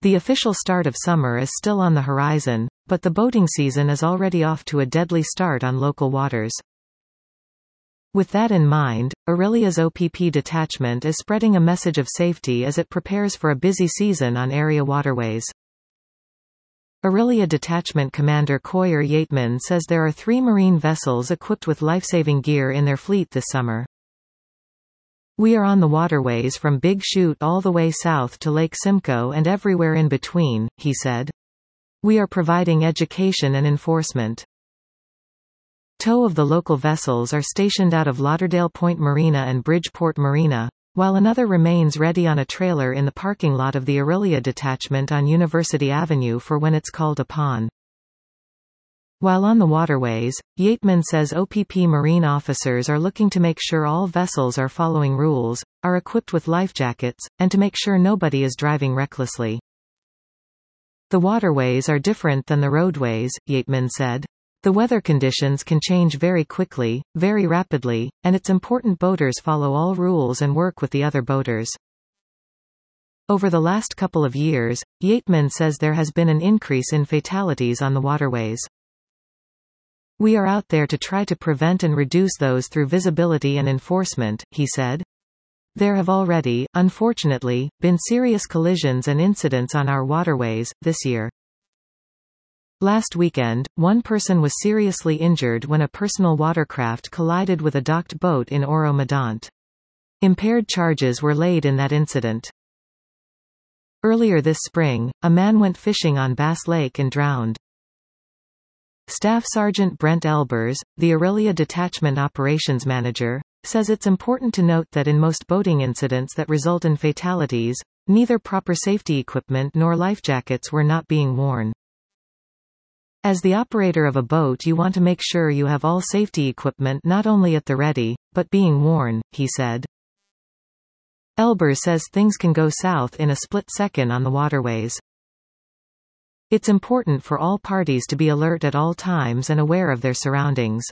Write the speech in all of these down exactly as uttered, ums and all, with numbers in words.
The official start of summer is still on the horizon, but the boating season is already off to a deadly start on local waters. With that in mind, Aurelia's O P P detachment is spreading a message of safety as it prepares for a busy season on area waterways. Aurelia Detachment Commander Coyer Yateman says there are three marine vessels equipped with life-saving gear in their fleet this summer. "We are on the waterways from Big Chute all the way south to Lake Simcoe and everywhere in between," he said. "We are providing education and enforcement." Two of the local vessels are stationed out of Lauderdale Point Marina and Bridgeport Marina, while another remains ready on a trailer in the parking lot of the Aurelia Detachment on University Avenue for when it's called upon. While on the waterways, Yateman says O P P marine officers are looking to make sure all vessels are following rules, are equipped with life jackets, and to make sure nobody is driving recklessly. "The waterways are different than the roadways," Yateman said. "The weather conditions can change very quickly, very rapidly, and it's important boaters follow all rules and work with the other boaters." Over the last couple of years, Yateman says there has been an increase in fatalities on the waterways. "We are out there to try to prevent and reduce those through visibility and enforcement," he said. "There have already, unfortunately, been serious collisions and incidents on our waterways this year. Last weekend, one person was seriously injured when a personal watercraft collided with a docked boat in Oro-Medonte. Impaired charges were laid in that incident. Earlier this spring, a man went fishing on Bass Lake and drowned." Staff Sergeant Brent Elbers, the Aurelia Detachment Operations Manager, says it's important to note that in most boating incidents that result in fatalities, neither proper safety equipment nor life jackets were not being worn. "As the operator of a boat, you want to make sure you have all safety equipment not only at the ready, but being worn," he said. Elbers says things can go south in a split second on the waterways. "It's important for all parties to be alert at all times and aware of their surroundings."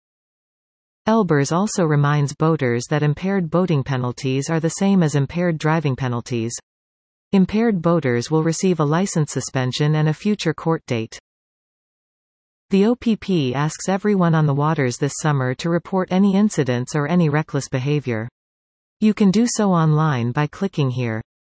Elbers also reminds boaters that impaired boating penalties are the same as impaired driving penalties. Impaired boaters will receive a license suspension and a future court date. The O P P asks everyone on the waters this summer to report any incidents or any reckless behavior. You can do so online by clicking here.